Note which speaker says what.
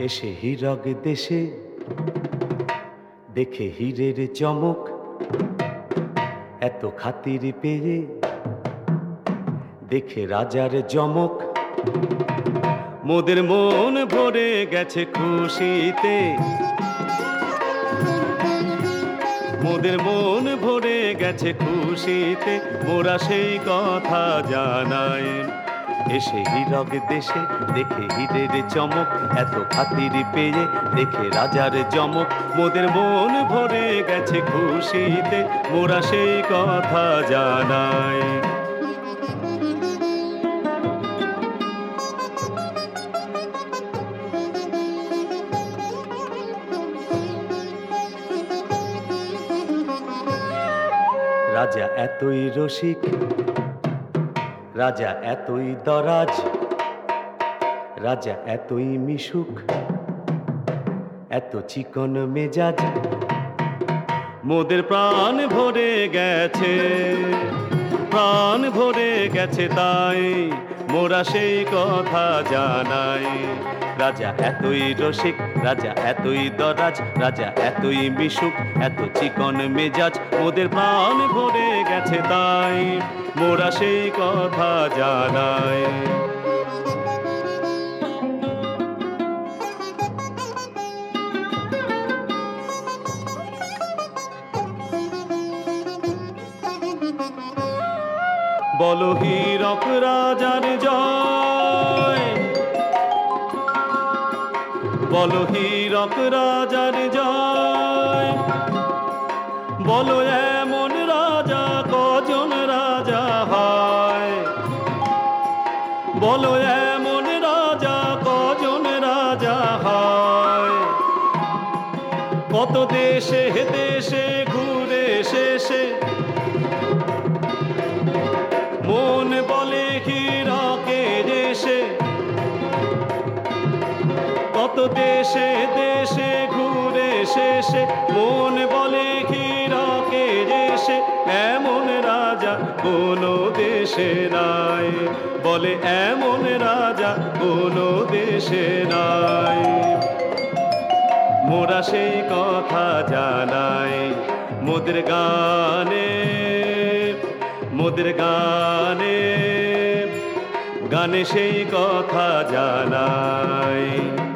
Speaker 1: এসে হীরক দেশে দেখে হীরের চমক, এত খাতির পেয়ে দেখে রাজার জমক। মোদের মন ভরে গেছে খুশিতে, মোদের মন ভরে গেছে খুশিতে, মোরা সেই কথা জানাই। এসে হীরক দেশে দেখে হীরের চমক, এত খাতির পেয়ে দেখে রাজার জমক। মোদের মন ভরে গেছে খুশিতে, মোরা সেই কথা জানাই। রাজা এতই রসিক, রাজা এতই দরাজ, রাজা এতই মিশুক, এত চিকন মেজাজ। মোদের প্রাণ ভরে গেছে, প্রাণ ভরে গেছে, তাই মোরা সেই কথা জানাই। রাজা এতই রসিক, রাজা এতই দরাজ, রাজা এতই মিশুক, এত চিকন মেজাজ। মোদের প্রাণ ভরে গেছে, তাই মোরা সেই কথা জানাই। বলো হীরক রাজার জয়, বলো হীরক রাজার জয়। বলো এমন রাজা কজন রাজা হয়, বলো এমন রাজা কজন রাজা হয়। কত দেশে দেশে ঘুরে শেষে মন বলে হীরকের এসে, কত দেশে দেশে ঘুরে শেষে মন বলে হীরকের এসে। এমন রাজা কোনো দেশে নাই, বলে এমন রাজা কোনো দেশে নাই। মোরা সেই কথা জানাই মোদের গানে, মোদের গানে, গানে সেই কথা জানাই।